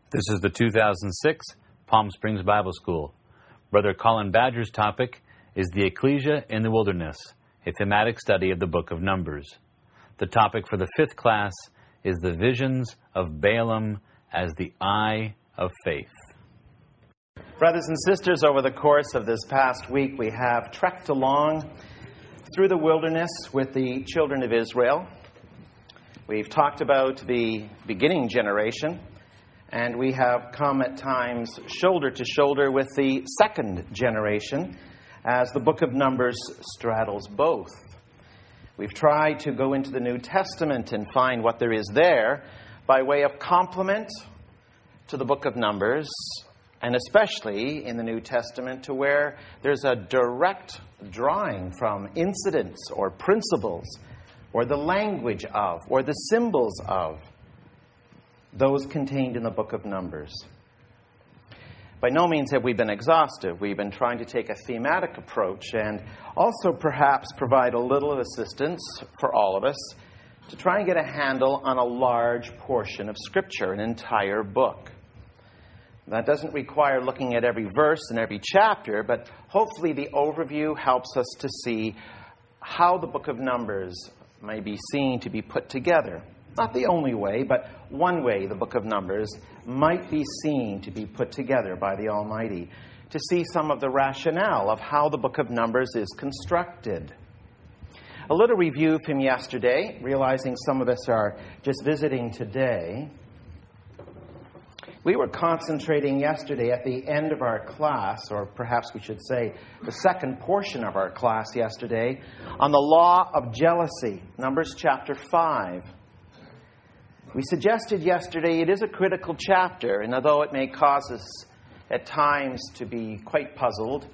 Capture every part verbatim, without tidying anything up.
This is the two thousand six Palm Springs Bible School. Brother Colin Badger's topic is the Ecclesia in the Wilderness, a thematic study of the book of Numbers. The topic for the fifth class is the visions of Balaam as the eye of faith. Brothers and sisters, over the course of this past week, we have trekked along through the wilderness with the children of Israel. We've talked about the beginning generation, and we have come at times shoulder to shoulder with the second generation as the book of Numbers straddles both. We've tried to go into the New Testament and find what there is there by way of complement to the book of Numbers, and especially in the New Testament to where there's a direct drawing from incidents or principles or the language of or the symbols of those contained in the book of Numbers. By no means have we been exhaustive. We've been trying to take a thematic approach and also perhaps provide a little assistance for all of us to try and get a handle on a large portion of Scripture, an entire book. That doesn't require looking at every verse and every chapter, but hopefully the overview helps us to see how the book of Numbers may be seen to be put together. Not the only way, but one way the book of Numbers might be seen to be put together by the Almighty, to see some of the rationale of how the book of Numbers is constructed. A little review from yesterday, realizing some of us are just visiting today. We were concentrating yesterday at the end of our class, or perhaps we should say the second portion of our class yesterday, on the law of jealousy, Numbers chapter five. We suggested yesterday it is a critical chapter, and although it may cause us at times to be quite puzzled,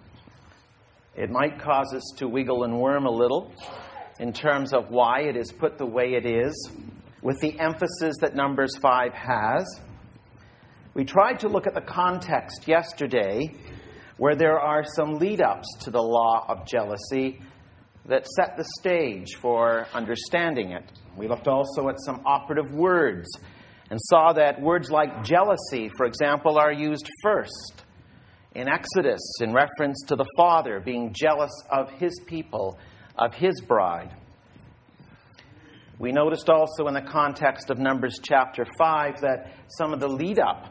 it might cause us to wiggle and worm a little in terms of why it is put the way it is, with the emphasis that Numbers five has. We tried to look at the context yesterday where there are some lead-ups to the law of jealousy that set the stage for understanding it. We looked also at some operative words and saw that words like jealousy, for example, are used first in Exodus in reference to the Father being jealous of his people, of his bride. We noticed also in the context of Numbers chapter five that some of the lead-up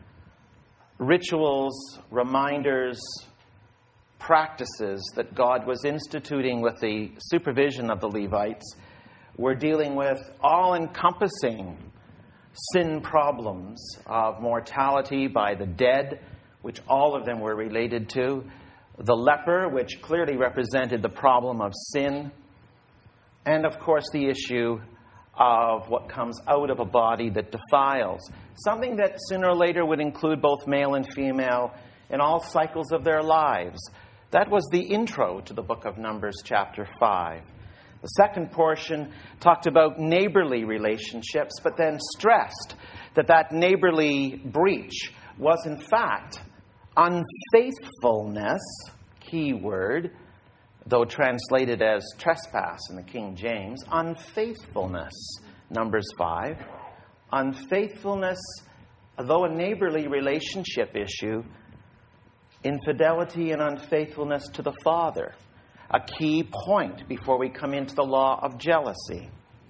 rituals, reminders, practices that God was instituting with the supervision of the Levites were dealing with all-encompassing sin problems of mortality by the dead, which all of them were related to, the leper, which clearly represented the problem of sin, and of course the issue of what comes out of a body that defiles. Something that sooner or later would include both male and female in all cycles of their lives. That was the intro to the book of Numbers chapter five. The second portion talked about neighborly relationships, but then stressed that that neighborly breach was in fact unfaithfulness, key word, though translated as trespass in the King James, unfaithfulness, Numbers five. Unfaithfulness, though a neighborly relationship issue, infidelity and unfaithfulness to the Father, a key point before we come into the law of jealousy.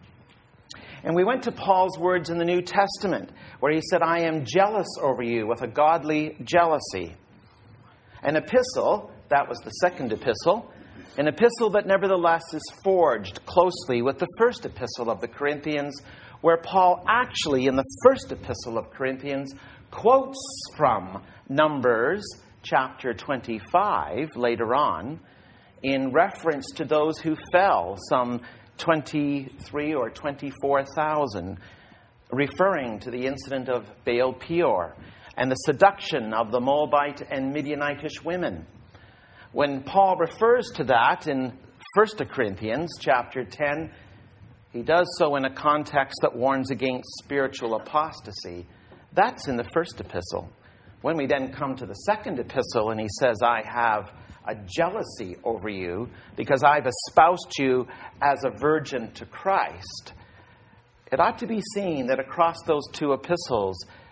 And we went to Paul's words in the New Testament, where he said, I am jealous over you with a godly jealousy. An epistle, that was the second epistle, an epistle that nevertheless is forged closely with the first epistle of the Corinthians, where Paul actually, in the first epistle of Corinthians, quotes from Numbers chapter twenty-five later on, in reference to those who fell, some twenty-three or twenty-four thousand, referring to the incident of Baal Peor and the seduction of the Moabite and Midianitish women. When Paul refers to that in First Corinthians chapter ten, he does so in a context that warns against spiritual apostasy. That's in the first epistle. When we then come to the second epistle and he says, I have a jealousy over you because I've espoused you as a virgin to Christ, it ought to be seen that across those two epistles,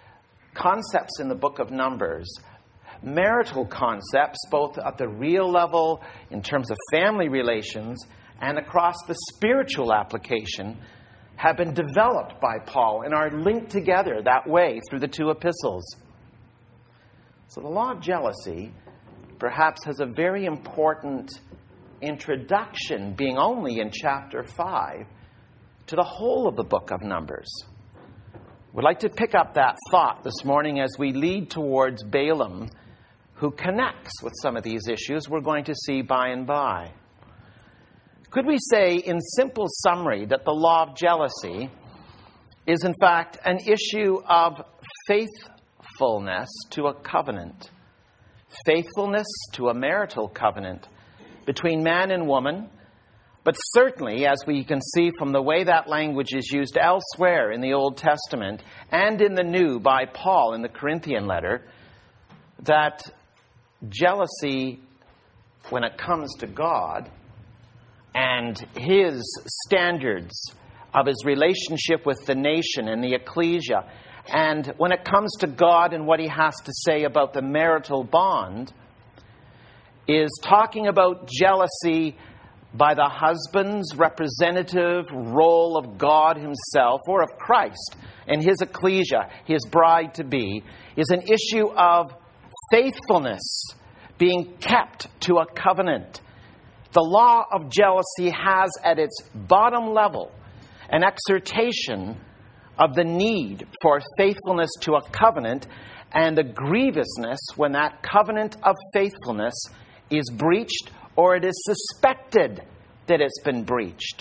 concepts in the book of Numbers, marital concepts, both at the real level in terms of family relations and across the spiritual application, have been developed by Paul and are linked together that way through the two epistles. So the law of jealousy perhaps has a very important introduction, being only in chapter five, to the whole of the book of Numbers. We'd like to pick up that thought this morning as we lead towards Balaam, who connects with some of these issues we're going to see by and by. Could we say, in simple summary, that the law of jealousy is in fact an issue of faithfulness to a covenant, faithfulness to a marital covenant between man and woman, but certainly, as we can see from the way that language is used elsewhere in the Old Testament and in the New by Paul in the Corinthian letter, that jealousy, when it comes to God and His standards of His relationship with the nation and the ecclesia, and when it comes to God and what He has to say about the marital bond, is talking about jealousy by the husband's representative role of God Himself, or of Christ and His ecclesia, His bride-to-be, is an issue of faithfulness being kept to a covenant. The law of jealousy has at its bottom level an exhortation of the need for faithfulness to a covenant and the grievousness when that covenant of faithfulness is breached or it is suspected that it's been breached.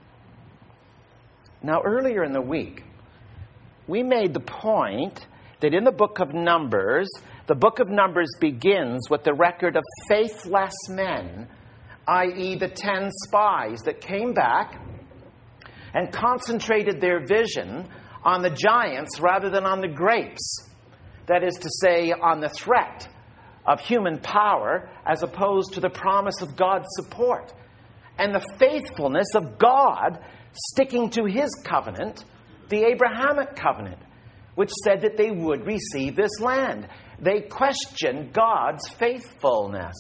Now, earlier in the week, we made the point that in the book of Numbers, the book of Numbers begins with the record of faithless men, that is the ten spies that came back and concentrated their vision on the giants rather than on the grapes. That is to say, on the threat of human power as opposed to the promise of God's support. And the faithfulness of God sticking to His covenant, the Abrahamic covenant, which said that they would receive this land. They questioned God's faithfulness.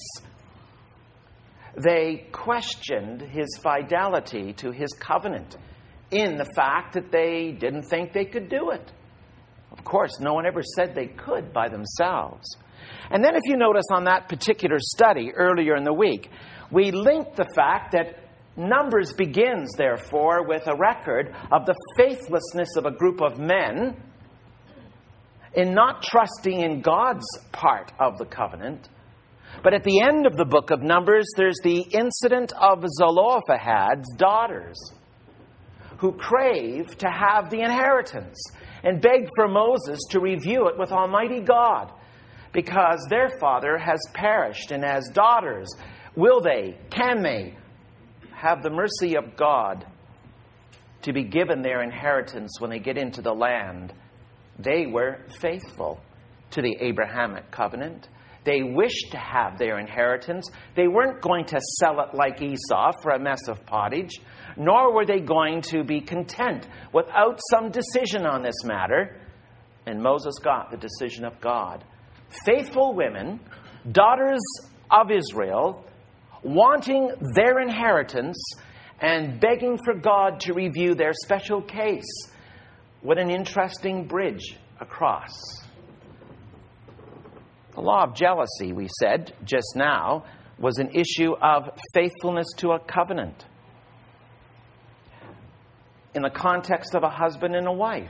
They questioned His fidelity to His covenant in the fact that they didn't think they could do it. Of course, no one ever said they could by themselves. And then if you notice on that particular study earlier in the week, we linked the fact that Numbers begins, therefore, with a record of the faithlessness of a group of men in not trusting in God's part of the covenant. But at the end of the book of Numbers, there's the incident of Zelophehad's daughters who crave to have the inheritance and beg for Moses to review it with Almighty God because their father has perished. And as daughters, will they, can they, have the mercy of God to be given their inheritance when they get into the land? They were faithful to the Abrahamic covenant. They wished to have their inheritance. They weren't going to sell it like Esau for a mess of pottage, nor were they going to be content without some decision on this matter. And Moses got the decision of God. Faithful women, daughters of Israel, wanting their inheritance and begging for God to review their special case. What an interesting bridge across. The law of jealousy, we said just now, was an issue of faithfulness to a covenant in the context of a husband and a wife.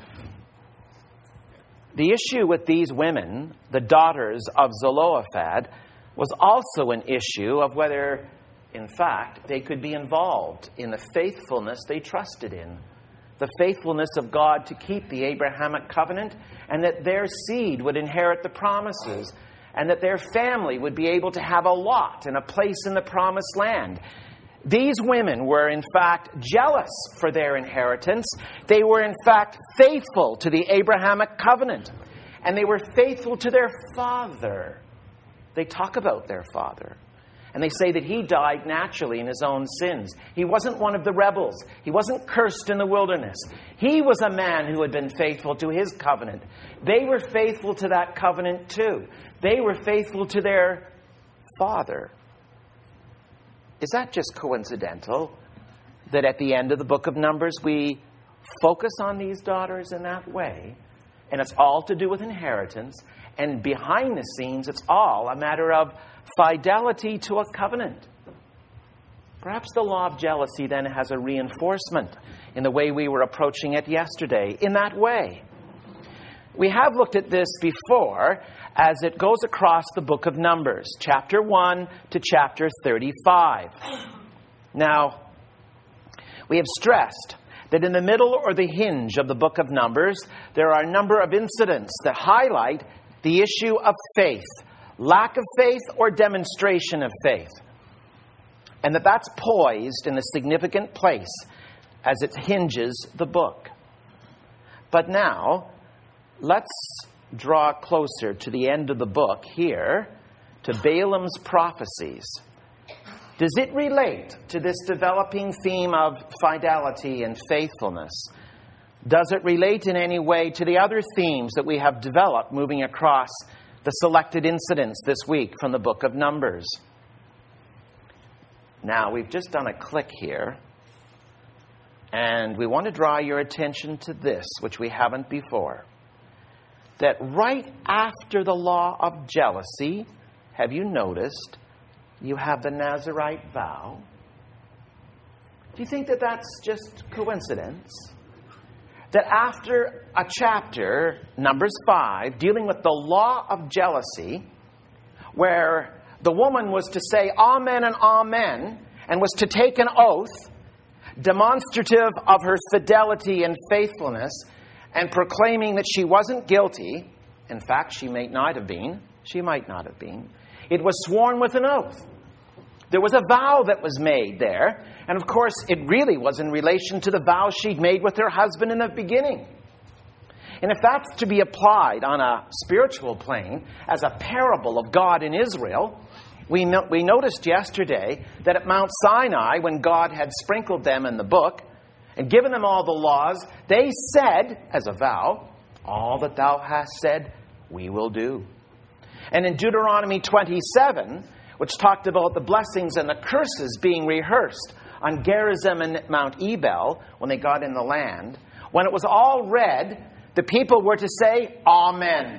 The issue with these women, the daughters of Zelophehad, was also an issue of whether, in fact, they could be involved in the faithfulness they trusted in. The faithfulness of God to keep the Abrahamic covenant, and that their seed would inherit the promises, and that their family would be able to have a lot and a place in the promised land. These women were, in fact, jealous for their inheritance. They were, in fact, faithful to the Abrahamic covenant. And they were faithful to their father. They talk about their father. And they say that he died naturally in his own sins. He wasn't one of the rebels. He wasn't cursed in the wilderness. He was a man who had been faithful to his covenant. They were faithful to that covenant too. They were faithful to their father. Is that just coincidental that at the end of the book of Numbers we focus on these daughters in that way? And it's all to do with inheritance. And behind the scenes, it's all a matter of fidelity to a covenant. Perhaps the law of jealousy then has a reinforcement in the way we were approaching it yesterday, in that way. We have looked at this before as it goes across the book of Numbers, chapter one to chapter thirty-five. Now, we have stressed that in the middle or the hinge of the book of Numbers, there are a number of incidents that highlight the issue of faith, lack of faith or demonstration of faith, and that that's poised in a significant place as it hinges the book. But now, let's draw closer to the end of the book here, to Balaam's prophecies. Does it relate to this developing theme of fidelity and faithfulness? Does it relate in any way to the other themes that we have developed moving across the selected incidents this week from the book of Numbers? Now, we've just done a click here, and we want to draw your attention to this, which we haven't before. That right after the law of jealousy, have you noticed, you have the Nazirite vow? Do you think that that's just coincidence? That after a chapter, Numbers five, dealing with the law of jealousy, where the woman was to say amen and amen, and was to take an oath demonstrative of her fidelity and faithfulness, and proclaiming that she wasn't guilty. In fact, she may not have been. She might not have been. It was sworn with an oath. There was a vow that was made there. And of course, it really was in relation to the vow she'd made with her husband in the beginning. And if that's to be applied on a spiritual plane as a parable of God in Israel, we, no- we noticed yesterday that at Mount Sinai, when God had sprinkled them in the book and given them all the laws, they said, as a vow, all that thou hast said, we will do. And in Deuteronomy twenty-seven, which talked about the blessings and the curses being rehearsed on Gerizim and Mount Ebal when they got in the land, when it was all read, the people were to say, Amen.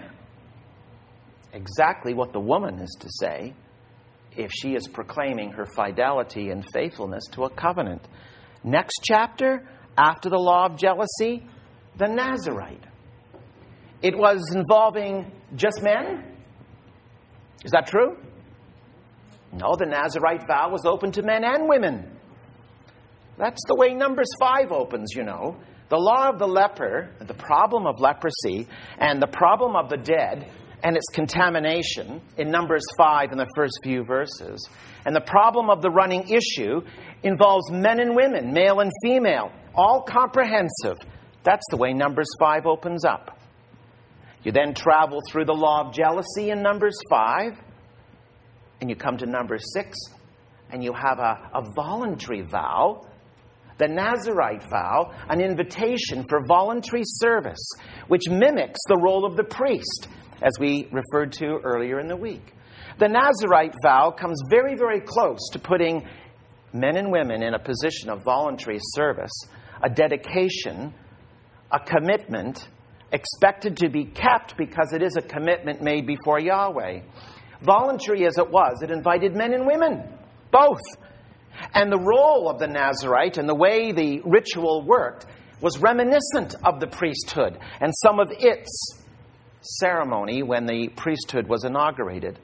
Exactly what the woman is to say if she is proclaiming her fidelity and faithfulness to a covenant. Next chapter, after the law of jealousy, the Nazirite. It was involving just men? Is that true? No, the Nazirite vow was open to men and women. That's the way Numbers five opens, you know. The law of the leper, the problem of leprosy, and the problem of the dead and its contamination in Numbers five in the first few verses. And the problem of the running issue involves men and women, male and female, all comprehensive. That's the way Numbers five opens up. You then travel through the law of jealousy in Numbers five, and you come to Numbers six, and you have a, a voluntary vow, the Nazirite vow, an invitation for voluntary service, which mimics the role of the priest, as we referred to earlier in the week. The Nazirite vow comes very, very close to putting men and women in a position of voluntary service, a dedication, a commitment, expected to be kept because it is a commitment made before Yahweh. Voluntary as it was, it invited men and women, both. And the role of the Nazirite and the way the ritual worked was reminiscent of the priesthood and some of its ceremony when the priesthood was inaugurated.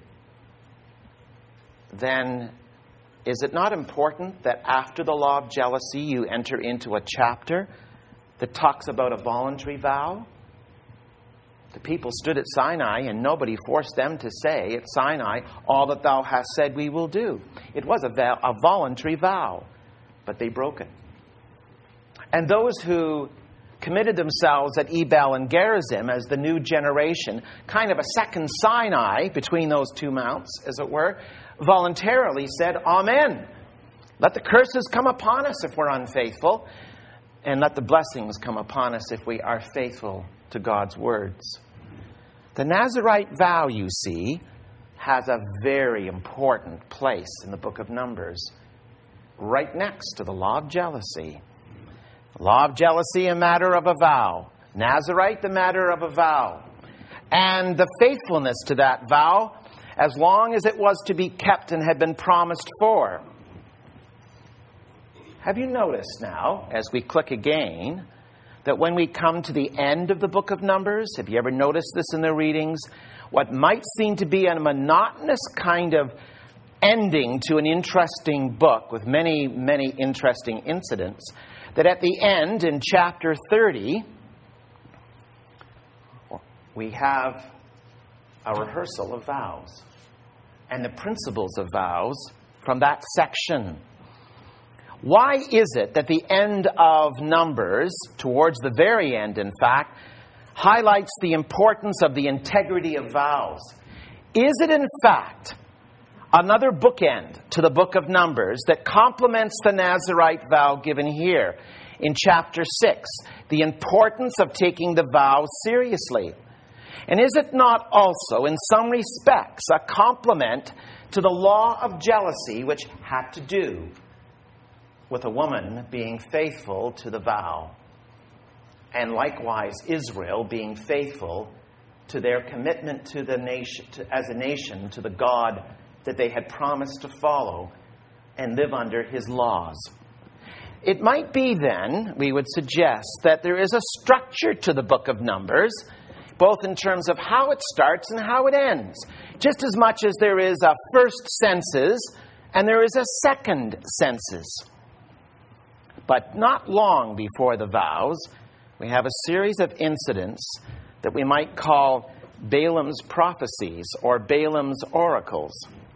Then, is it not important that after the law of jealousy you enter into a chapter that talks about a voluntary vow? The people stood at Sinai and nobody forced them to say at Sinai, all that thou hast said we will do. It was a, vow, a voluntary vow, but they broke it. And those who committed themselves at Ebal and Gerizim as the new generation, kind of a second Sinai between those two mounts, as it were, voluntarily said, Amen. Let the curses come upon us if we're unfaithful, and let the blessings come upon us if we are faithful to God's words. The Nazirite vow, you see, has a very important place in the book of Numbers, right next to the law of jealousy. The law of jealousy, a matter of a vow. Nazirite, the matter of a vow. And the faithfulness to that vow, as long as it was to be kept and had been promised for. Have you noticed now, as we click again, that when we come to the end of the book of Numbers, have you ever noticed this in the readings? What might seem to be a monotonous kind of ending to an interesting book with many, many interesting incidents, that at the end, in chapter thirty, we have a rehearsal of vows and the principles of vows from that section. Why is it that the end of Numbers, towards the very end, in fact, highlights the importance of the integrity of vows? Is it, in fact, another bookend to the book of Numbers that complements the Nazirite vow given here in chapter six, the importance of taking the vow seriously? And is it not also, in some respects, a complement to the law of jealousy, which had to do with a woman being faithful to the vow, and likewise Israel being faithful to their commitment to the nation, to, as a nation, to the God that they had promised to follow and live under his laws? It might be then, we would suggest, that there is a structure to the book of Numbers, both in terms of how it starts and how it ends, just as much as there is a first census and there is a second census. But not long before the vows, we have a series of incidents that we might call Balaam's prophecies or Balaam's oracles.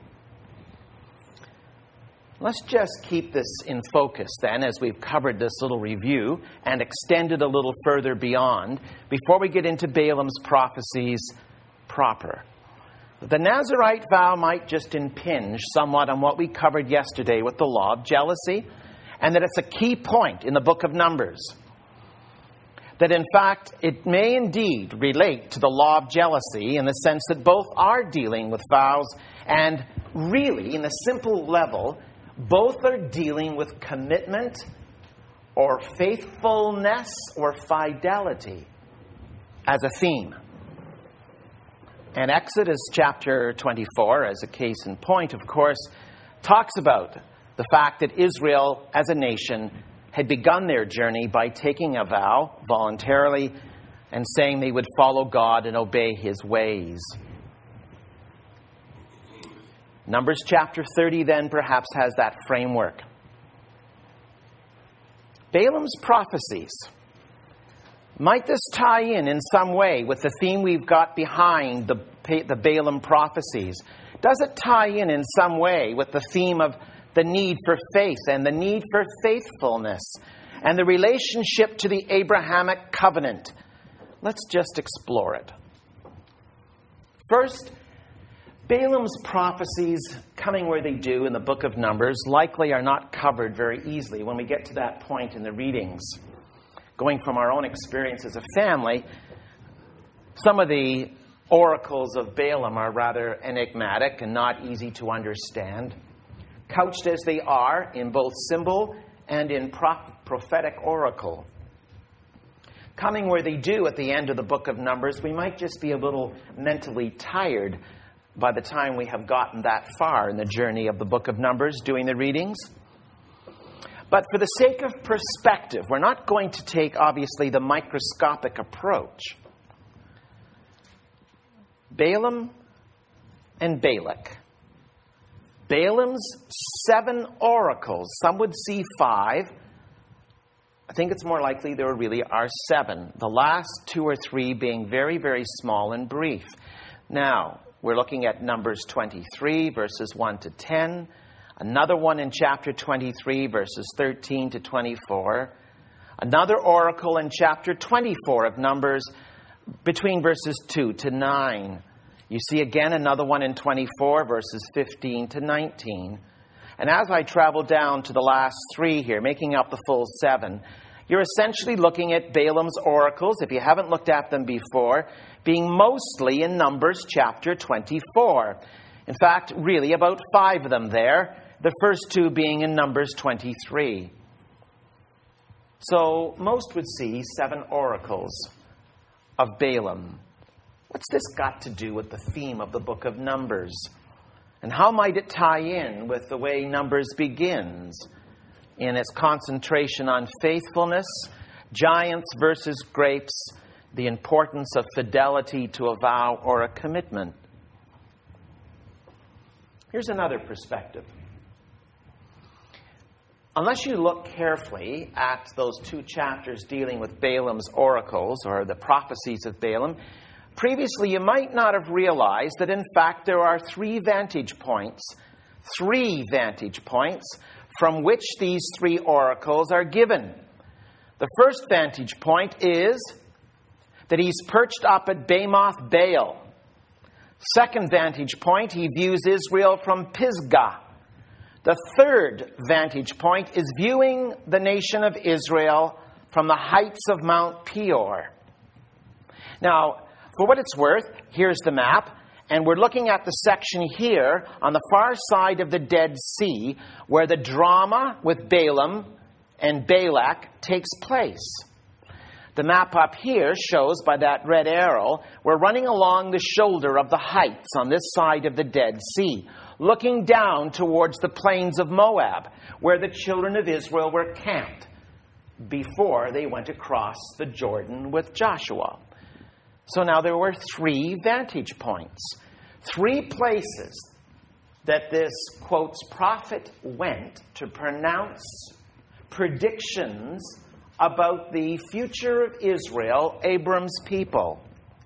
Let's just keep this in focus then, as we've covered this little review and extended a little further beyond, before we get into Balaam's prophecies proper. The Nazirite vow might just impinge somewhat on what we covered yesterday with the law of jealousy, and that it's a key point in the book of Numbers. That in fact, it may indeed relate to the law of jealousy in the sense that both are dealing with vows, and really, in a simple level, both are dealing with commitment or faithfulness or fidelity as a theme. And Exodus chapter twenty-four, as a case in point, of course, talks about the fact that Israel as a nation had begun their journey by taking a vow voluntarily and saying they would follow God and obey his ways. Numbers chapter thirty then perhaps has that framework. Balaam's prophecies. Might this tie in in some way with the theme we've got behind the, the Balaam prophecies? Does it tie in in some way with the theme of the need for faith and the need for faithfulness and the relationship to the Abrahamic covenant? Let's just explore it. First, Balaam's prophecies, coming where they do in the book of Numbers, likely are not covered very easily when we get to that point in the readings. Going from our own experience as a family, some of the oracles of Balaam are rather enigmatic and not easy to understand, couched as they are in both symbol and in pro- prophetic oracle. Coming where they do at the end of the book of Numbers, we might just be a little mentally tired by the time we have gotten that far in the journey of the book of Numbers, doing the readings. But for the sake of perspective, we're not going to take, obviously, the microscopic approach. Balaam and Balak. Balaam's seven oracles. Some would see five. I think it's more likely there really are seven. The last two or three being very, very small and brief. Now, we're looking at Numbers twenty-three, verses one to ten. Another one in chapter twenty-three, verses thirteen to twenty-four. Another oracle in chapter twenty-four of Numbers, between verses two to nine. You see again another one in twenty-four, verses fifteen to nineteen. And as I travel down to the last three here, making up the full seven, you're essentially looking at Balaam's oracles, if you haven't looked at them before, being mostly in Numbers chapter twenty-four. In fact, really about five of them there, the first two being in Numbers twenty-three. So most would see seven oracles of Balaam. What's this got to do with the theme of the book of Numbers? And how might it tie in with the way Numbers begins in its concentration on faithfulness, giants versus grapes, the importance of fidelity to a vow or a commitment? Here's another perspective. Unless you look carefully at those two chapters dealing with Balaam's oracles or the prophecies of Balaam, previously you might not have realized that in fact there are three vantage points, three vantage points from which these three oracles are given. The first vantage point is that he's perched up at Bamoth Baal. Second vantage point, he views Israel from Pisgah. The third vantage point is viewing the nation of Israel from the heights of Mount Peor. Now, for what it's worth, here's the map, and we're looking at the section here on the far side of the Dead Sea where the drama with Balaam and Balak takes place. The map up here shows by that red arrow, we're running along the shoulder of the heights on this side of the Dead Sea, looking down towards the plains of Moab, where the children of Israel were camped before they went across the Jordan with Joshua. So now there were three vantage points, three places that this, quotes, prophet went to pronounce predictions about the future of Israel, Abram's people.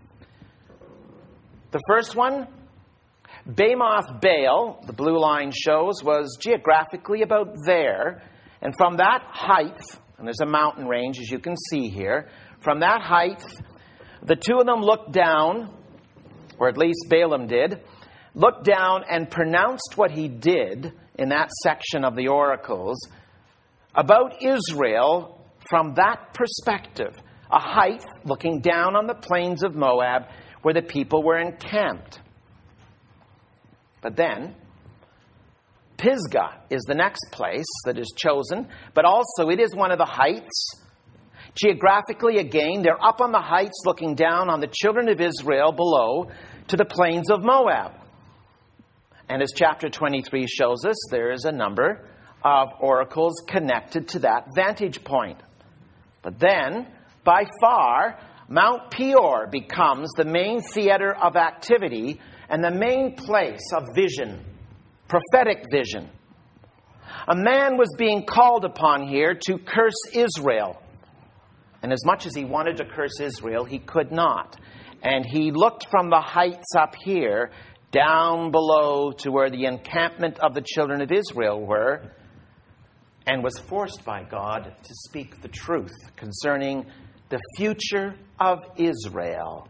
The first one, Bamoth Baal, the blue line shows, was geographically about there. And from that height, and there's a mountain range as you can see here, from that height, the two of them looked down, or at least Balaam did, looked down and pronounced what he did in that section of the oracles about Israel from that perspective, a height looking down on the plains of Moab where the people were encamped. But then, Pisgah is the next place that is chosen, but also it is one of the heights. Geographically, again, they're up on the heights looking down on the children of Israel below to the plains of Moab. And as chapter twenty-three shows us, there is a number of oracles connected to that vantage point. But then, by far, Mount Peor becomes the main theater of activity and the main place of vision, prophetic vision. A man was being called upon here to curse Israel. And as much as he wanted to curse Israel, he could not. And he looked from the heights up here down below to where the encampment of the children of Israel were, and was forced by God to speak the truth concerning the future of Israel.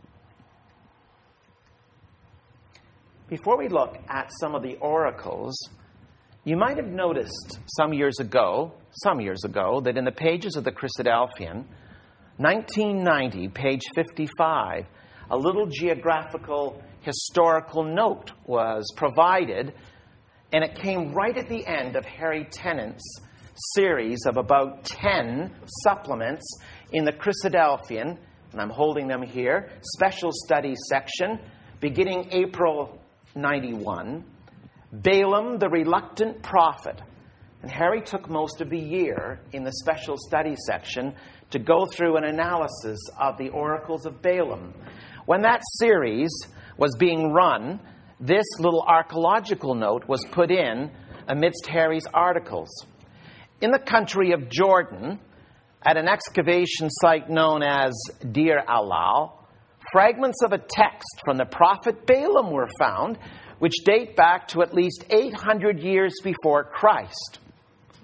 Before we look at some of the oracles, you might have noticed some years ago, some years ago, that in the pages of the Christadelphian, nineteen ninety, page fifty-five, a little geographical historical note was provided, and it came right at the end of Harry Tennant's series of about ten supplements in the Christadelphian, and I'm holding them here, special studies section, beginning April ninety-one, Balaam the Reluctant Prophet. And Harry took most of the year in the special studies section to go through an analysis of the oracles of Balaam. When that series was being run, this little archaeological note was put in amidst Harry's articles. In the country of Jordan, at an excavation site known as Deir Alal, fragments of a text from the prophet Balaam were found, which date back to at least eight hundred years before Christ.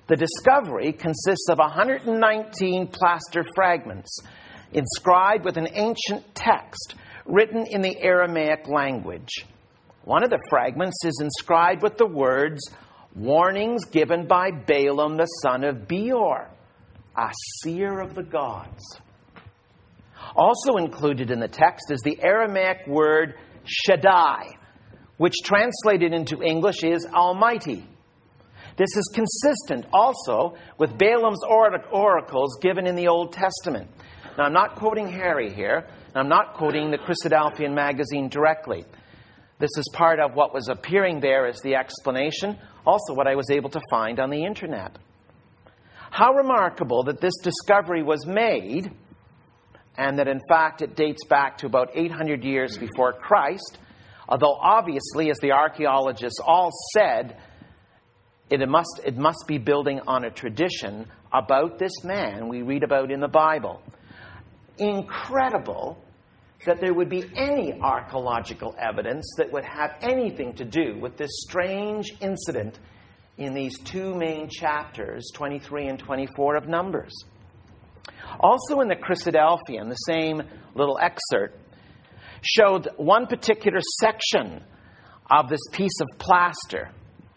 The discovery consists of one hundred nineteen plaster fragments inscribed with an ancient text written in the Aramaic language. One of the fragments is inscribed with the words, "Warnings given by Balaam the son of Beor, a seer of the gods." Also included in the text is the Aramaic word Shaddai, which translated into English is Almighty. This is consistent also with Balaam's oracles given in the Old Testament. Now, I'm not quoting Harry here, and I'm not quoting the Christadelphian magazine directly. This is part of what was appearing there as the explanation, also what I was able to find on the internet. How remarkable that this discovery was made, and that in fact it dates back to about eight hundred years before Christ, although obviously, as the archaeologists all said, It must, it must be building on a tradition about this man we read about in the Bible. Incredible that there would be any archaeological evidence that would have anything to do with this strange incident in these two main chapters, twenty-three and twenty-four of Numbers. Also in the Christadelphian, the same little excerpt showed one particular section of this piece of plaster.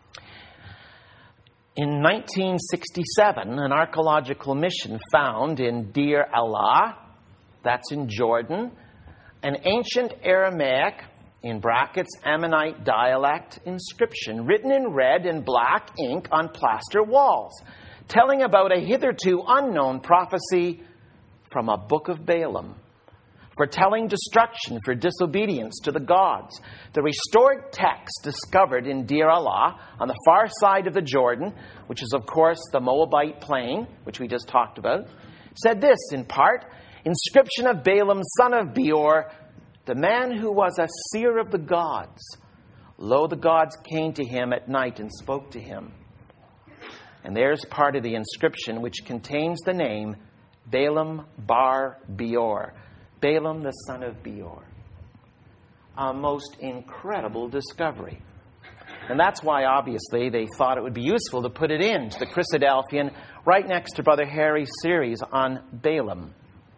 In nineteen sixty-seven, an archaeological mission found in Deir Allah, that's in Jordan, an ancient Aramaic, in brackets, Ammonite dialect inscription written in red and black ink on plaster walls, telling about a hitherto unknown prophecy from a book of Balaam, foretelling destruction for disobedience to the gods. The restored text discovered in Deir Allah on the far side of the Jordan, which is of course the Moabite plain, which we just talked about, said this in part, "Inscription of Balaam, son of Beor, the man who was a seer of the gods. Lo, the gods came to him at night and spoke to him." And there's part of the inscription which contains the name Balaam bar Beor. Balaam, the son of Beor. A most incredible discovery. And that's why, obviously, they thought it would be useful to put it into the Christadelphian right next to Brother Harry's series on Balaam.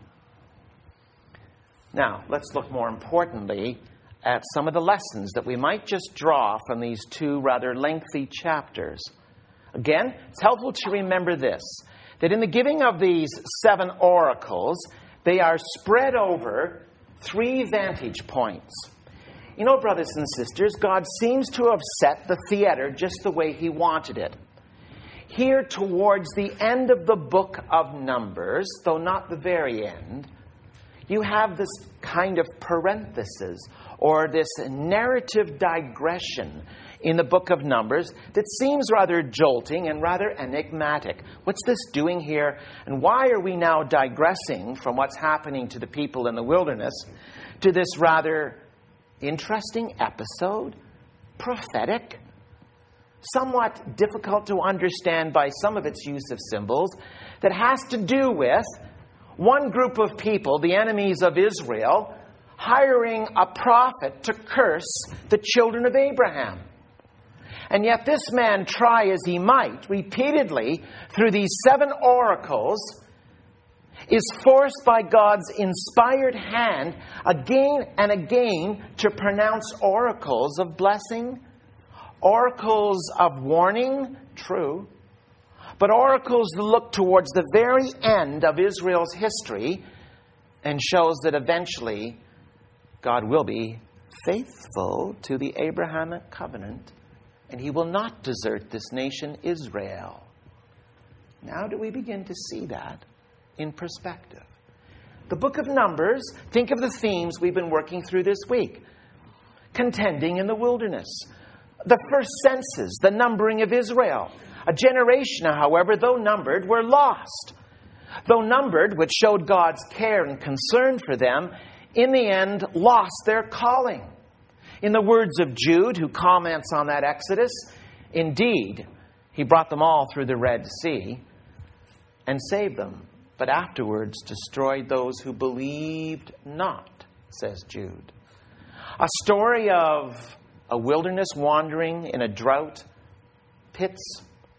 Now, let's look more importantly at some of the lessons that we might just draw from these two rather lengthy chapters. Again, it's helpful to remember this, that in the giving of these seven oracles, they are spread over three vantage points. You know, brothers and sisters, God seems to have set the theater just the way He wanted it. Here, towards the end of the book of Numbers, though not the very end, you have this kind of parenthesis, or this narrative digression in the book of Numbers that seems rather jolting and rather enigmatic. What's this doing here? And why are we now digressing from what's happening to the people in the wilderness to this rather interesting episode? Prophetic? Somewhat difficult to understand by some of its use of symbols, that has to do with one group of people, the enemies of Israel, hiring a prophet to curse the children of Abraham. And yet this man, try as he might, repeatedly, through these seven oracles, is forced by God's inspired hand again and again to pronounce oracles of blessing, oracles of warning, true, but oracles that look towards the very end of Israel's history and shows that eventually God will be faithful to the Abrahamic covenant, and He will not desert this nation, Israel. Now do we begin to see that in perspective? The book of Numbers, think of the themes we've been working through this week. Contending in the wilderness. The first census, the numbering of Israel. A generation, however, though numbered, were lost. Though numbered, which showed God's care and concern for them, in the end lost their calling. In the words of Jude, who comments on that Exodus, indeed, He brought them all through the Red Sea and saved them, but afterwards destroyed those who believed not, says Jude. A story of a wilderness wandering in a drought, pits,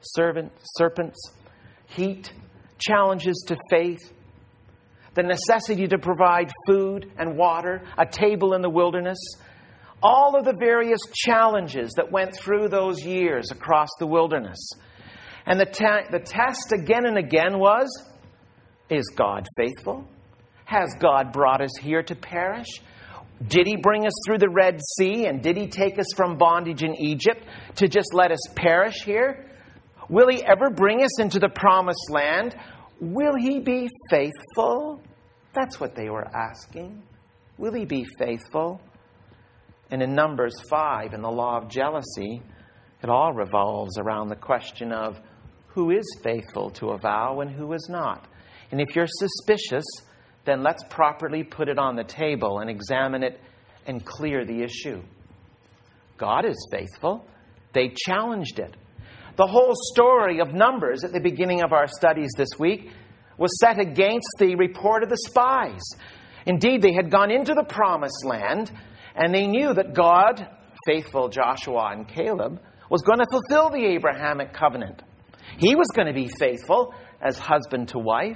servant, serpents, heat, challenges to faith, the necessity to provide food and water, a table in the wilderness, all of the various challenges that went through those years across the wilderness. And the, te- the test again and again was, is God faithful? Has God brought us here to perish? Did He bring us through the Red Sea? And did He take us from bondage in Egypt to just let us perish here? Will He ever bring us into the promised land? Will He be faithful? That's what they were asking. Will He be faithful? And in Numbers five, in the law of jealousy, it all revolves around the question of who is faithful to a vow and who is not. And if you're suspicious, then let's properly put it on the table and examine it and clear the issue. God is faithful. They challenged it. The whole story of Numbers at the beginning of our studies this week was set against the report of the spies. Indeed, they had gone into the promised land, and they knew that God, faithful Joshua and Caleb, was going to fulfill the Abrahamic covenant. He was going to be faithful as husband to wife.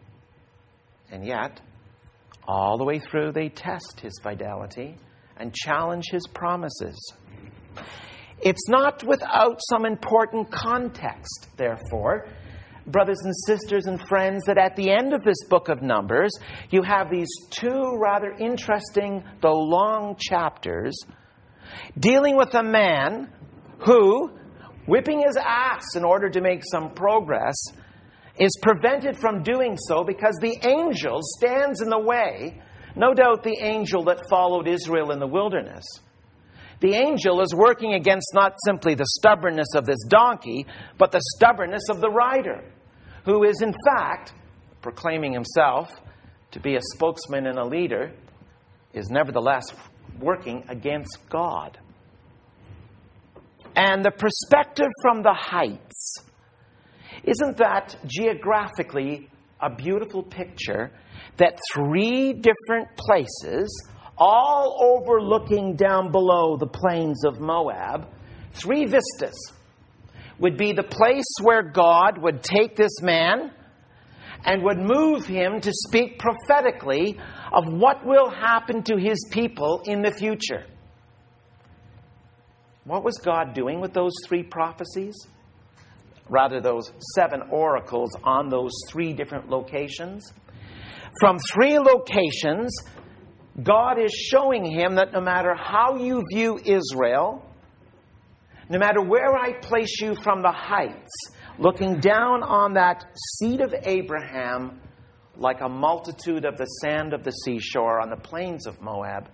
And yet, all the way through, they test His fidelity and challenge His promises. It's not without some important context, therefore, brothers and sisters and friends, that at the end of this book of Numbers, you have these two rather interesting, though long chapters, dealing with a man who, whipping his ass in order to make some progress, is prevented from doing so because the angel stands in the way. No doubt the angel that followed Israel in the wilderness. The angel is working against not simply the stubbornness of this donkey, but the stubbornness of the rider, who is in fact proclaiming himself to be a spokesman and a leader, is nevertheless working against God. And the perspective from the heights, isn't that geographically a beautiful picture that three different places, all overlooking down below the plains of Moab, three vistas, would be the place where God would take this man and would move him to speak prophetically of what will happen to His people in the future. What was God doing with those three prophecies? Rather, those seven oracles on those three different locations. From three locations, God is showing him that no matter how you view Israel, no matter where I place you from the heights, looking down on that seed of Abraham like a multitude of the sand of the seashore on the plains of Moab,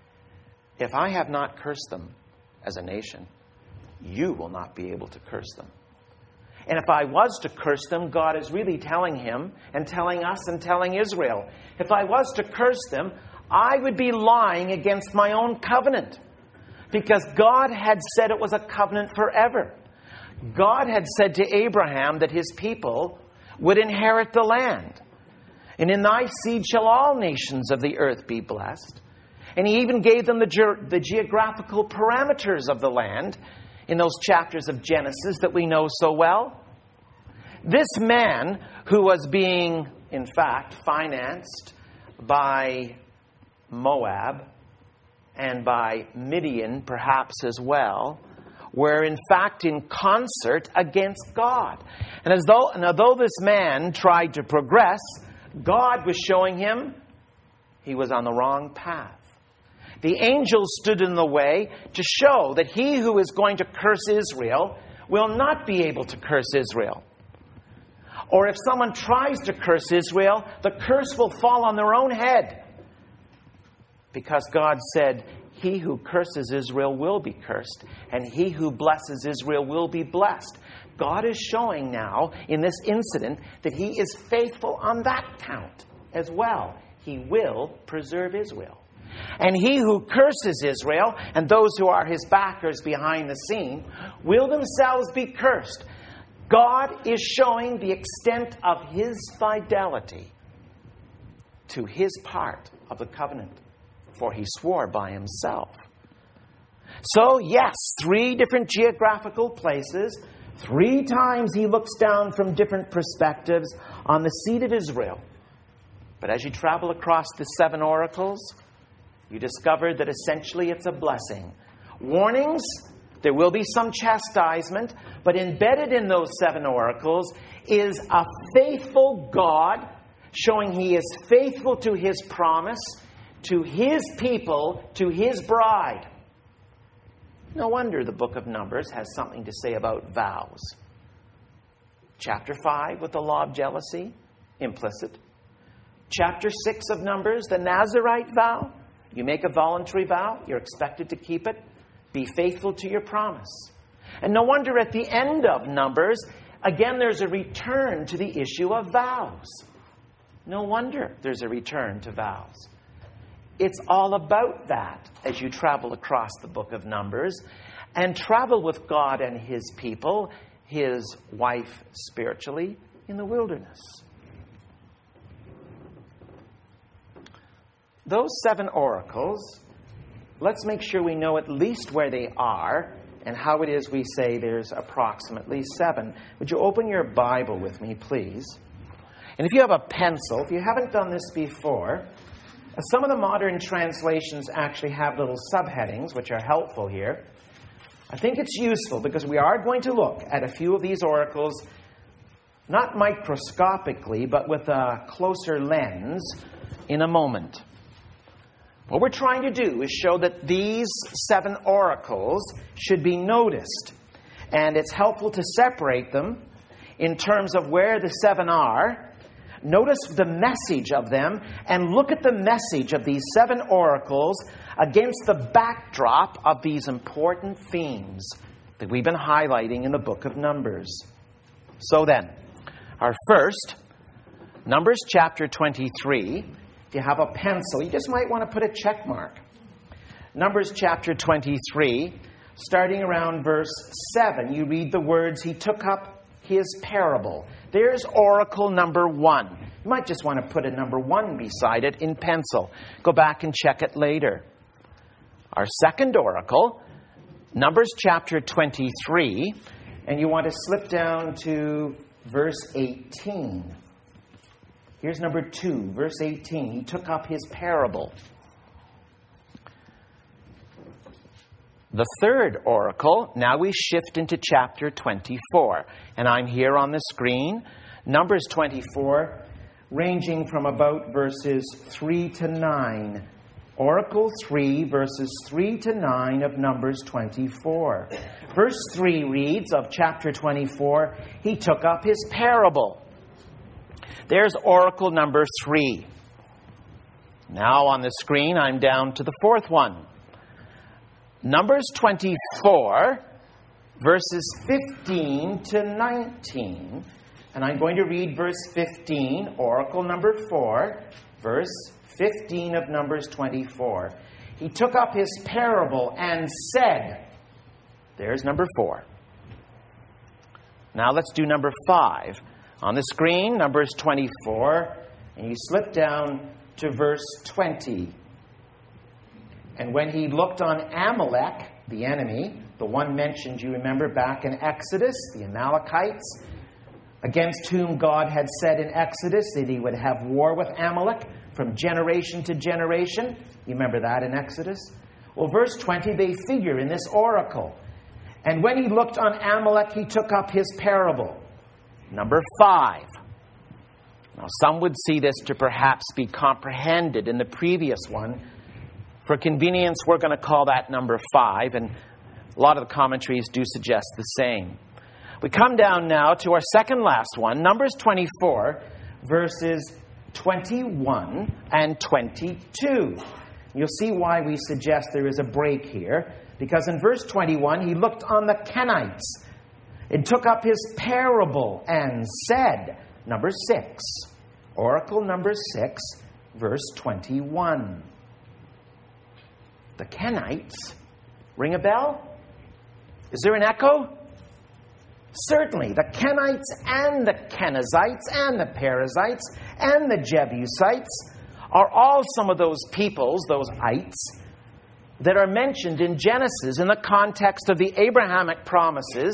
if I have not cursed them as a nation, you will not be able to curse them. And if I was to curse them, God is really telling him and telling us and telling Israel, if I was to curse them, I would be lying against my own covenant. Because God had said it was a covenant forever. God had said to Abraham that his people would inherit the land. And in thy seed shall all nations of the earth be blessed. And he even gave them the, ge- the geographical parameters of the land in those chapters of Genesis that we know so well. This man who was being, in fact, financed by Moab and by Midian perhaps as well, were in fact in concert against God. And as though, and although this man tried to progress, God was showing him he was on the wrong path. The angel stood in the way to show that he who is going to curse Israel will not be able to curse Israel. Or if someone tries to curse Israel, the curse will fall on their own head. Because God said, he who curses Israel will be cursed, and he who blesses Israel will be blessed. God is showing now in this incident that he is faithful on that count as well. He will preserve Israel. And he who curses Israel, and those who are his backers behind the scene, will themselves be cursed. God is showing the extent of his fidelity to his part of the covenant, for he swore by himself. So, yes, three different geographical places, Three times he looks down from different perspectives on the seed of Israel. But as you travel across the seven oracles, you discover that essentially it's a blessing. Warnings, there will be some chastisement, but embedded in those seven oracles is a faithful God showing he is faithful to his promise, to his people, to his bride. No wonder the book of Numbers has something to say about vows. Chapter five with the law of jealousy, implicit. Chapter six of Numbers, the Nazirite vow. You make a voluntary vow, you're expected to keep it. Be faithful to your promise. And no wonder at the end of Numbers, again there's a return to the issue of vows. No wonder there's a return to vows. It's all about that as you travel across the book of Numbers and travel with God and his people, his wife spiritually, in the wilderness. Those seven oracles, let's make sure we know at least where they are and how it is we say there's approximately seven. Would you open your Bible with me, please? And if you have a pencil, if you haven't done this before, some of the modern translations actually have little subheadings, which are helpful here. I think it's useful because we are going to look at a few of these oracles, not microscopically, but with a closer lens in a moment. What we're trying to do is show that these seven oracles should be noticed. And it's helpful to separate them in terms of where the seven are. Notice the message of them and look at the message of these seven oracles against the backdrop of these important themes that we've been highlighting in the book of Numbers. So then, our first, Numbers chapter twenty-three. If you have a pencil, you just might want to put a check mark. Numbers chapter twenty-three, starting around verse seven, you read the words, he took up his parable. There's oracle number one. You might just want to put a number one beside it in pencil. Go back and check it later. Our second oracle, Numbers chapter twenty-three, and you want to slip down to verse eighteen. Here's number two, verse eighteen. He took up his parable. The third oracle, now we shift into chapter twenty-four. And I'm here on the screen. Numbers twenty-four, ranging from about verses three to nine. Oracle three, verses three to nine of Numbers twenty-four. Verse three reads of chapter twenty-four, he took up his parable. There's oracle number three. Now on the screen, I'm down to the fourth one. Numbers twenty-four, verses fifteen to nineteen. And I'm going to read verse fifteen, oracle number four, verse fifteen of Numbers twenty-four. He took up his parable and said, there's number four. Now let's do number five. On the screen, Numbers twenty-four, and you slip down to verse twenty. And when he looked on Amalek, the enemy, the one mentioned, you remember, back in Exodus, the Amalekites, against whom God had said in Exodus that he would have war with Amalek from generation to generation. You remember that in Exodus? Well, verse twenty, they figure in this oracle. And when he looked on Amalek, he took up his parable. Number five. Now, some would see this to perhaps be comprehended in the previous one. For convenience, we're going to call that number five, and a lot of the commentaries do suggest the same. We come down now to our second last one, Numbers twenty-four, verses twenty-one and twenty-two. You'll see why we suggest there is a break here, because in verse twenty-one, he looked on the Kenites and took up his parable and said, number six, oracle number six, verse twenty-one. The Kenites, ring a bell? Is there an echo? Certainly, the Kenites and the Kenizzites and the Perizzites and the Jebusites are all some of those peoples, those ites, that are mentioned in Genesis in the context of the Abrahamic promises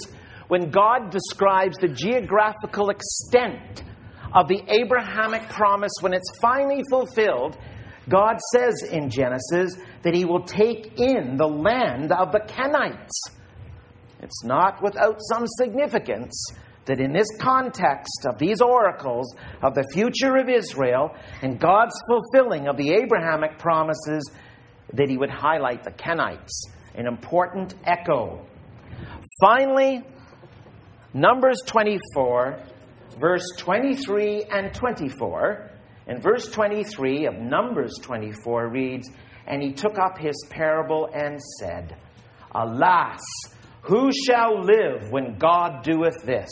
when God describes the geographical extent of the Abrahamic promise when it's finally fulfilled, God says in Genesis that he will take in the land of the Kenites. It's not without some significance that in this context of these oracles of the future of Israel and God's fulfilling of the Abrahamic promises, that he would highlight the Kenites, an important echo. Finally, Numbers twenty-four, verse twenty-three and twenty-four. And verse twenty-three of Numbers twenty-four reads, "And he took up his parable and said, Alas, who shall live when God doeth this?"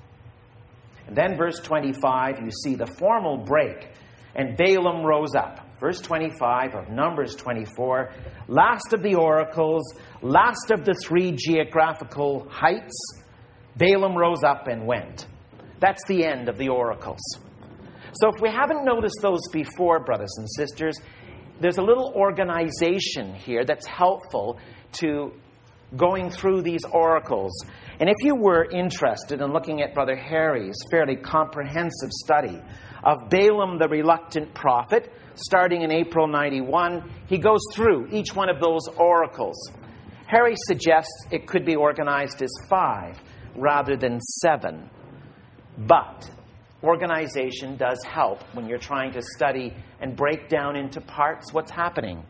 And then verse twenty-five, you see the formal break. "And Balaam rose up." Verse twenty-five of Numbers twenty-four, last of the oracles, last of the three geographical heights. Balaam rose up and went. That's the end of the oracles. So if we haven't noticed those before, brothers and sisters, there's a little organization here that's helpful to going through these oracles. And if you were interested in looking at Brother Harry's fairly comprehensive study of Balaam the reluctant prophet, starting in April ninety-one, he goes through each one of those oracles. Harry suggests it could be organized as five rather than seven. But organization does help when you're trying to study and break down into parts what's happening.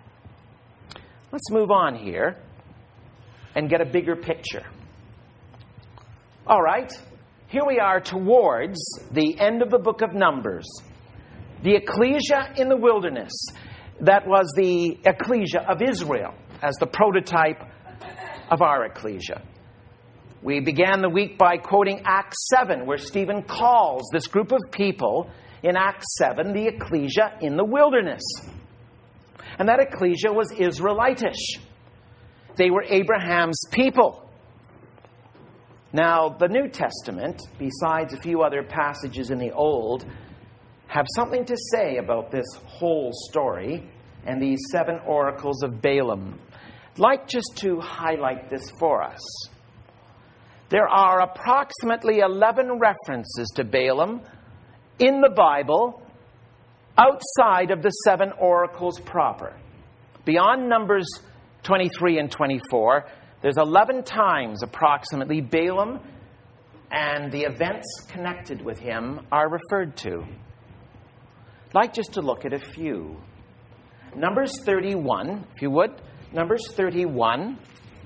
Let's move on here and get a bigger picture. All right, here we are towards the end of the book of Numbers. The ecclesia in the wilderness, that was the ecclesia of Israel as the prototype of our ecclesia. We began the week by quoting Acts seven, where Stephen calls this group of people in Acts seven the ecclesia in the wilderness. And that ecclesia was Israelitish. They were Abraham's people. Now, the New Testament, besides a few other passages in the Old, have something to say about this whole story and these seven oracles of Balaam. I'd like just to highlight this for us. There are approximately eleven references to Balaam in the Bible outside of the seven oracles proper. Beyond Numbers twenty-three and twenty-four, there's eleven times approximately Balaam and the events connected with him are referred to. I'd like just to look at a few. Numbers thirty-one, if you would. Numbers thirty-one.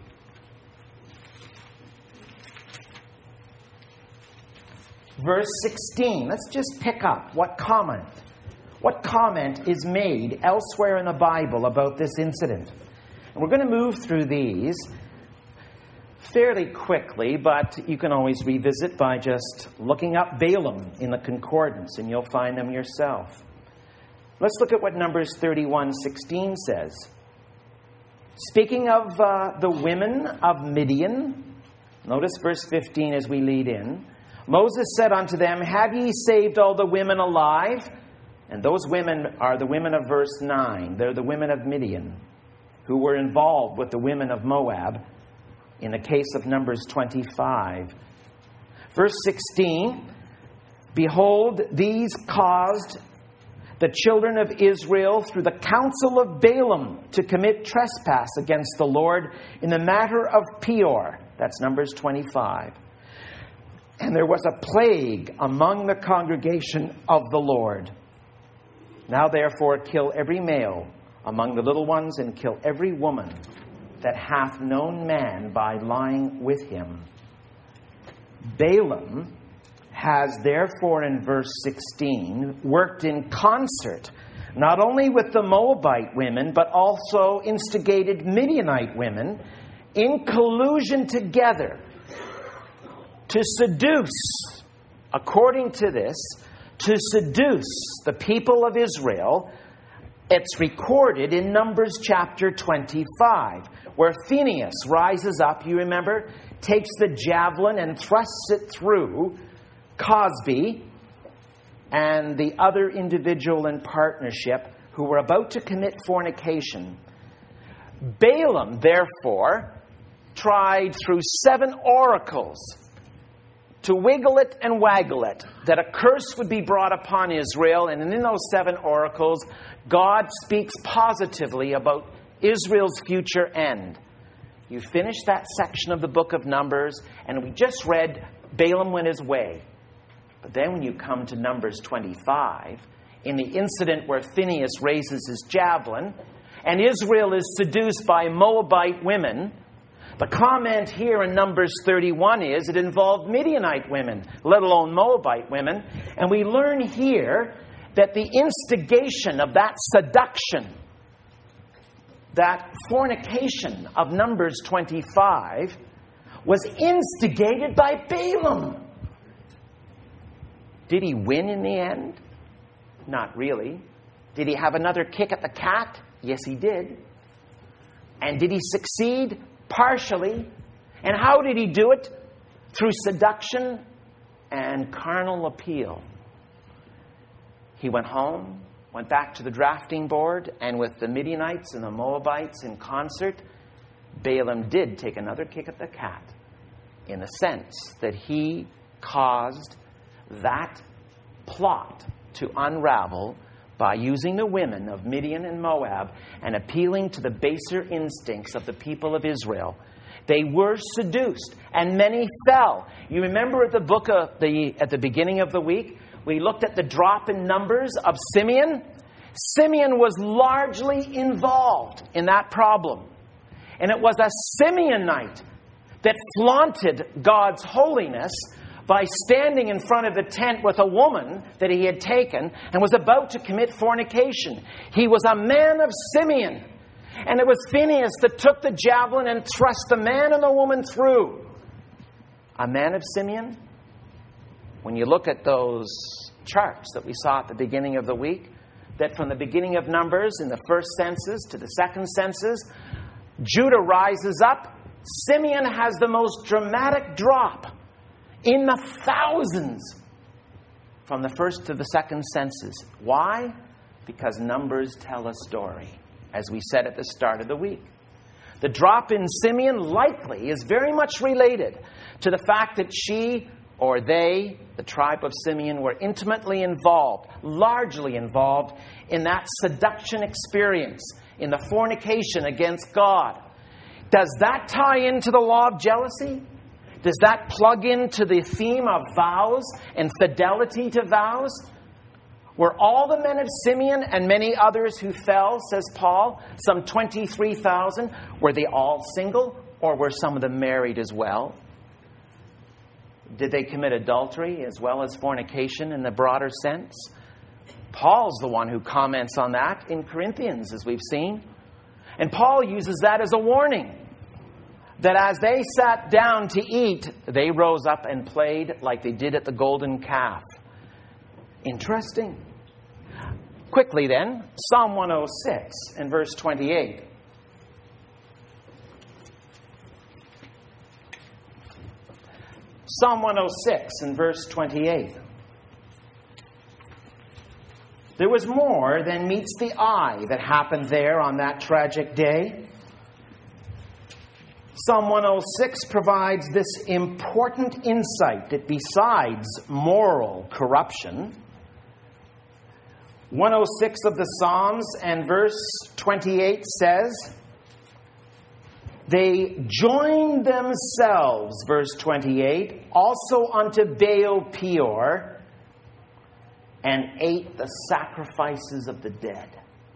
Verse sixteen. Let's just pick up what comment. What comment is made elsewhere in the Bible about this incident. And we're going to move through these fairly quickly, but you can always revisit by just looking up Balaam in the concordance, and you'll find them yourself. Let's look at what Numbers thirty-one sixteen says. Speaking of uh, the women of Midian, notice verse fifteen as we lead in. Moses said unto them, Have ye saved all the women alive? And those women are the women of verse nine. They're the women of Midian, who were involved with the women of Moab in the case of Numbers twenty-five. Verse sixteen, Behold, these caused the children of Israel through the counsel of Balaam to commit trespass against the Lord in the matter of Peor. That's Numbers twenty-five. And there was a plague among the congregation of the Lord. Now therefore kill every male among the little ones, and kill every woman that hath known man by lying with him. Balaam has therefore in verse sixteen worked in concert not only with the Moabite women, but also instigated Midianite women in collusion together to seduce, according to this, to seduce the people of Israel. It's recorded in Numbers chapter twenty-five, where Phinehas rises up, you remember, takes the javelin and thrusts it through Cosby and the other individual in partnership who were about to commit fornication. Balaam, therefore, tried through seven oracles to wiggle it and waggle it that a curse would be brought upon Israel. And in those seven oracles, God speaks positively about Israel's future end. You finish that section of the book of Numbers, and we just read Balaam went his way. But then when you come to Numbers twenty-five, in the incident where Phinehas raises his javelin, and Israel is seduced by Moabite women, the comment here in Numbers thirty-one is it involved Midianite women, let alone Moabite women. And we learn here that the instigation of that seduction, that fornication of Numbers twenty-five, was instigated by Balaam. Did he win in the end? Not really. Did he have another kick at the cat? Yes, he did. And did he succeed? Partially. And how did he do it? Through seduction and carnal appeal. He went home, went back to the drafting board, and with the Midianites and the Moabites in concert, Balaam did take another kick at the cat, in the sense that he caused that plot to unravel by using the women of Midian and Moab and appealing to the baser instincts of the people of Israel. They were seduced, and many fell. You remember at the book of the at the beginning of the week, we looked at the drop in numbers of Simeon. Simeon was largely involved in that problem. And it was a Simeonite that flaunted God's holiness by standing in front of the tent with a woman that he had taken and was about to commit fornication. He was a man of Simeon. And it was Phinehas that took the javelin and thrust the man and the woman through. A man of Simeon? When you look at those charts that we saw at the beginning of the week, that from the beginning of Numbers in the first census to the second census, Judah rises up. Simeon has the most dramatic drop in the thousands from the first to the second census. Why? Because Numbers tell a story, as we said at the start of the week. The drop in Simeon likely is very much related to the fact that she or they, the tribe of Simeon, were intimately involved, largely involved in that seduction experience, in the fornication against God. Does that tie into the law of jealousy? Does that plug into the theme of vows and fidelity to vows? Were all the men of Simeon and many others who fell, says Paul, some twenty-three thousand, were they all single, or were some of them married as well? Did they commit adultery as well as fornication in the broader sense? Paul's the one who comments on that in Corinthians, as we've seen. And Paul uses that as a warning, that as they sat down to eat, they rose up and played like they did at the golden calf. Interesting. Quickly then, Psalm one oh six and verse twenty-eight. Psalm one oh six and verse twenty-eight. There was more than meets the eye that happened there on that tragic day. Psalm one oh six provides this important insight that besides moral corruption, one oh six of the Psalms and verse twenty-eight says, they joined themselves, verse twenty-eight, also unto Baal Peor, and ate the sacrifices of the dead.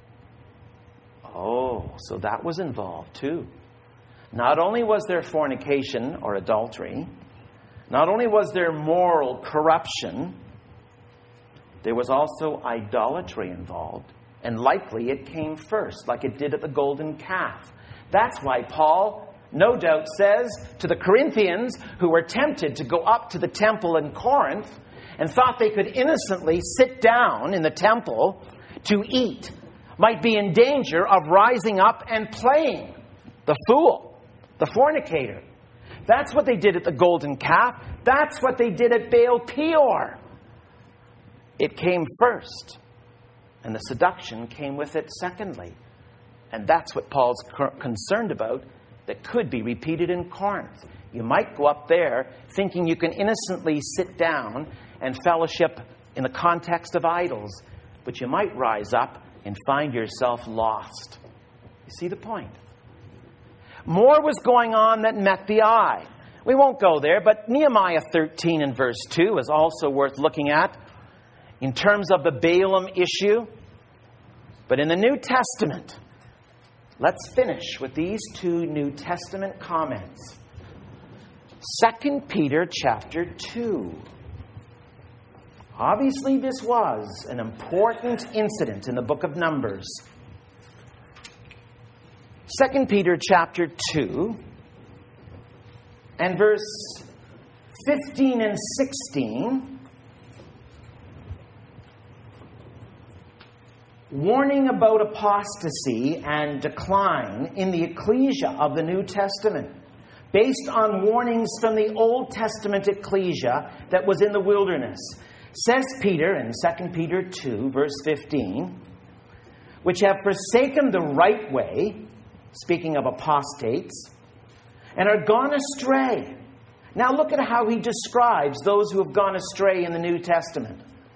Oh, so that was involved too. Not only was there fornication or adultery, not only was there moral corruption, there was also idolatry involved. And likely it came first, like it did at the golden calf. That's why Paul, no doubt, says to the Corinthians who were tempted to go up to the temple in Corinth and thought they could innocently sit down in the temple to eat, might be in danger of rising up and playing the fool, the fornicator. That's what they did at the golden calf. That's what they did at Baal Peor. It came first, and the seduction came with it secondly. And that's what Paul's concerned about that could be repeated in Corinth. You might go up there thinking you can innocently sit down and fellowship in the context of idols, but you might rise up and find yourself lost. You see the point? More was going on that met the eye. We won't go there, but Nehemiah thirteen and verse two is also worth looking at in terms of the Balaam issue. But in the New Testament, let's finish with these two New Testament comments. Second Peter chapter two. Obviously, this was an important incident in the book of Numbers. Second Peter chapter two and verse fifteen and sixteen. Warning about apostasy and decline in the ecclesia of the New Testament, based on warnings from the Old Testament ecclesia that was in the wilderness. Says Peter in Second Peter two, verse fifteen, which have forsaken the right way, speaking of apostates, and are gone astray. Now look at how he describes those who have gone astray in the New Testament.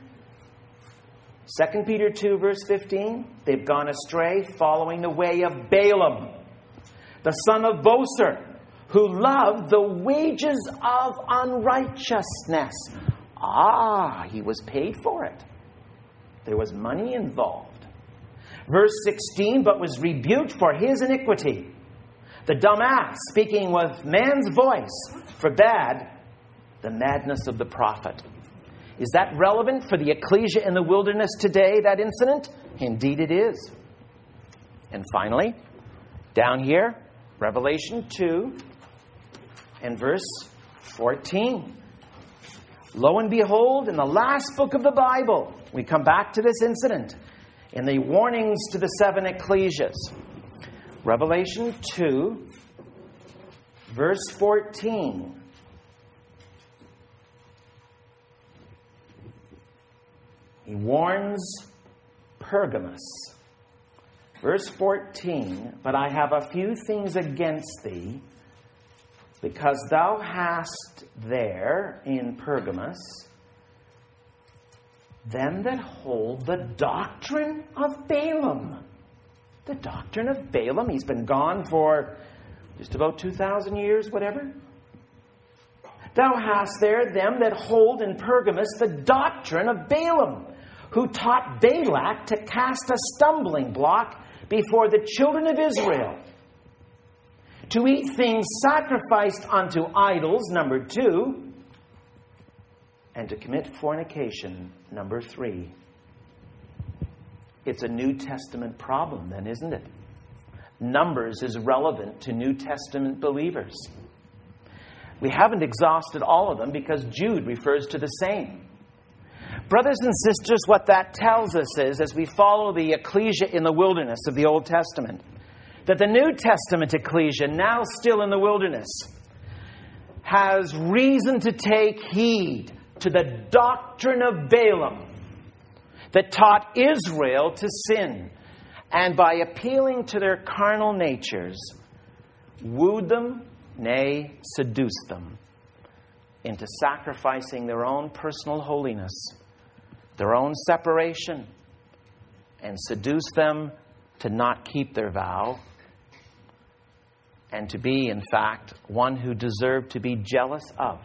Second Peter two, verse fifteen, they've gone astray following the way of Balaam, the son of Boser, who loved the wages of unrighteousness. Ah, he was paid for it. There was money involved. Verse sixteen, but was rebuked for his iniquity. The dumb ass, speaking with man's voice, forbade the madness of the prophet. Is that relevant for the ecclesia in the wilderness today, that incident? Indeed it is. And finally, down here, Revelation two and verse fourteen. Lo and behold, in the last book of the Bible, we come back to this incident in the warnings to the seven ecclesias. Revelation two, verse fourteen. He warns Pergamos. Verse fourteen, but I have a few things against thee, because thou hast there in Pergamos them that hold the doctrine of Balaam. The doctrine of Balaam. He's been gone for just about two thousand years, whatever. Thou hast there them that hold in Pergamos the doctrine of Balaam, who taught Balak to cast a stumbling block before the children of Israel, to eat things sacrificed unto idols, number two, and to commit fornication, number three. It's a New Testament problem then, isn't it? Numbers is relevant to New Testament believers. We haven't exhausted all of them because Jude refers to the same. Brothers and sisters, what that tells us is, as we follow the ecclesia in the wilderness of the Old Testament, that the New Testament ecclesia, now still in the wilderness, has reason to take heed to the doctrine of Balaam that taught Israel to sin, and by appealing to their carnal natures, wooed them, nay, seduced them into sacrificing their own personal holiness, their own separation, and seduced them to not keep their vow, and to be, in fact, one who deserved to be jealous of.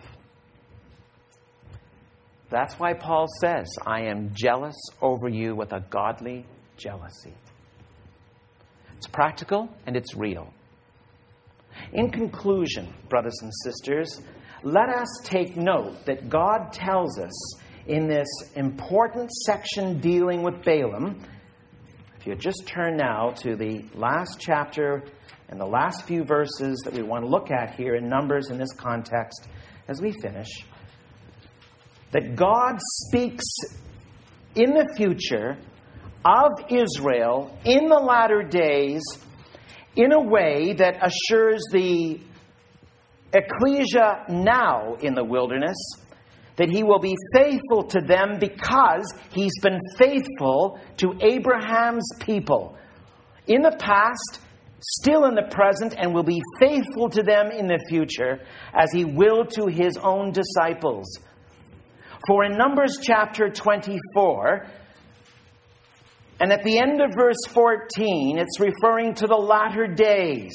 That's why Paul says, I am jealous over you with a godly jealousy. It's practical and it's real. In conclusion, brothers and sisters, let us take note that God tells us in this important section dealing with Balaam, if you just turn now to the last chapter and the last few verses that we want to look at here in Numbers in this context as we finish, that God speaks in the future of Israel in the latter days in a way that assures the ecclesia now in the wilderness that he will be faithful to them because he's been faithful to Abraham's people in the past still in the present, and will be faithful to them in the future, as he will to his own disciples. For in Numbers chapter twenty-four, and at the end of verse fourteen, it's referring to the latter days.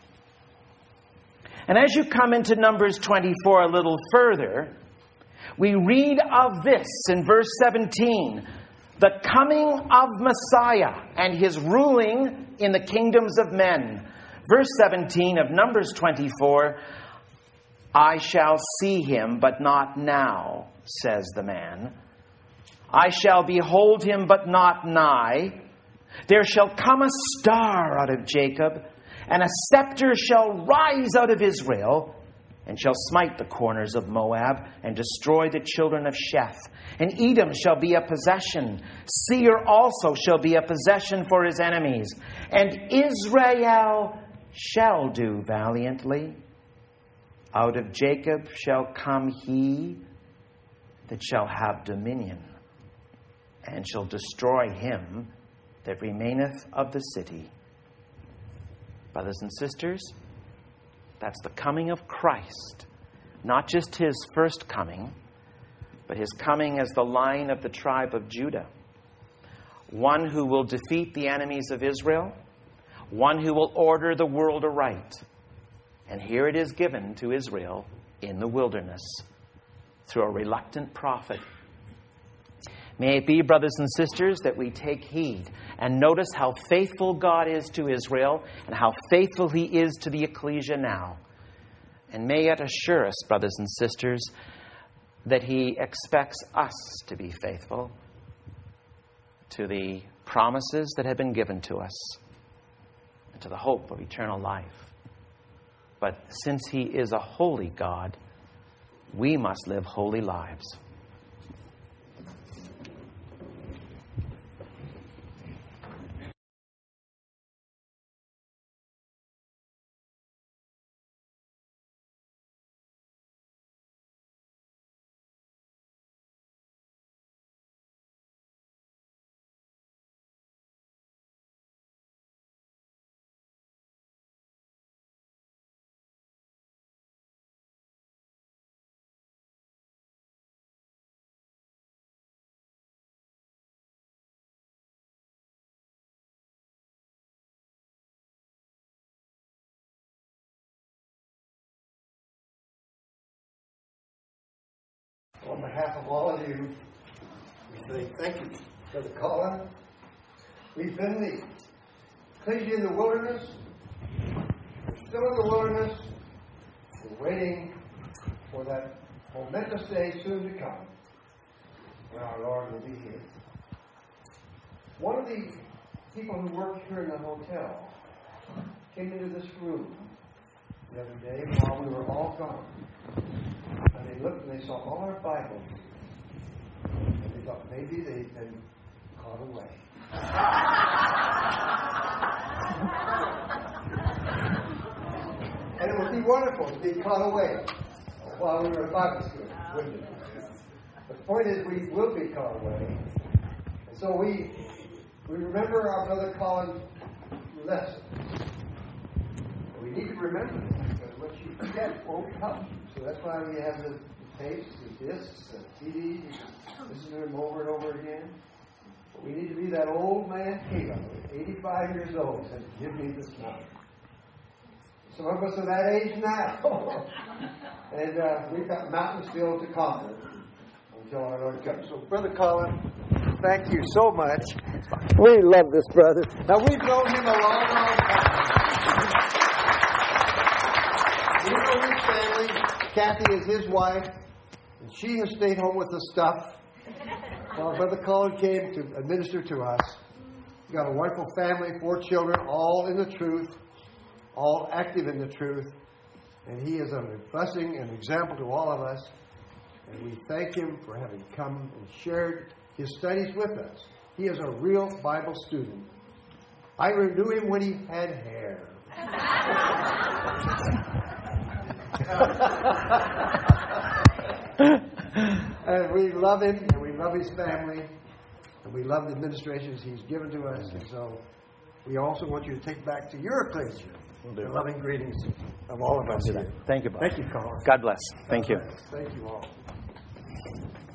And as you come into Numbers twenty-four a little further, we read of this in verse seventeen, the coming of Messiah and his ruling in the kingdoms of men. Verse seventeen of Numbers twenty-four, I shall see him, but not now, says the man. I shall behold him, but not nigh. There shall come a star out of Jacob, and a scepter shall rise out of Israel, and shall smite the corners of Moab, and destroy the children of Sheth. And Edom shall be a possession. Seir also shall be a possession for his enemies. And Israel shall do valiantly. Out of Jacob shall come he that shall have dominion, and shall destroy him that remaineth of the city. Brothers and sisters, that's the coming of Christ. Not just his first coming, but his coming as the Lion of the tribe of Judah. One who will defeat the enemies of Israel. One who will order the world aright. And here it is given to Israel in the wilderness through a reluctant prophet. May it be, brothers and sisters, that we take heed and notice how faithful God is to Israel and how faithful he is to the ecclesia now. And may it assure us, brothers and sisters, that he expects us to be faithful to the promises that have been given to us and to the hope of eternal life. But since he is a holy God, we must live holy lives. On behalf of all of you, we say thank you for the calling. We've been the ecclesia in the wilderness. We're still in the wilderness. We're waiting for that momentous day soon to come when our Lord will be here. One of the people who worked here in the hotel came into this room the other day while we were all gone. And they looked and they saw all our Bibles. And they thought maybe they'd been caught away. And it would be wonderful to be caught away while we were at Bible school, wouldn't it? The point is, we will be caught away. And so we we remember our brother Colin's lesson. We need to remember this, because what you forget won't help. So that's why we have the tapes, the discs, the C Ds. You can listen to them over and over again. But we need to be that old man Caleb, eighty-five years old, says, "Give me this one." Some of us are that age now. and uh, we've got mountains still to conquer until our Lord comes. So, Brother Colin, thank you so much. We love this brother. Now, we've known him a long, long time. We know his family. Kathy is his wife, and she has stayed home with the stuff while Brother Colin came to administer to us. We've got a wonderful family, four children, all in the truth, all active in the truth. And he is a blessing and example to all of us. And we thank him for having come and shared his studies with us. He is a real Bible student. I knew him when he had hair. And we love him, and we love his family, and we love the administrations he's given to us. And so we also want you to take back to your ecclesia We'll do the it. loving greetings of all of us Do that. here. Thank you, Bob. Thank you, Carl. God bless. Thank you. Thank you all.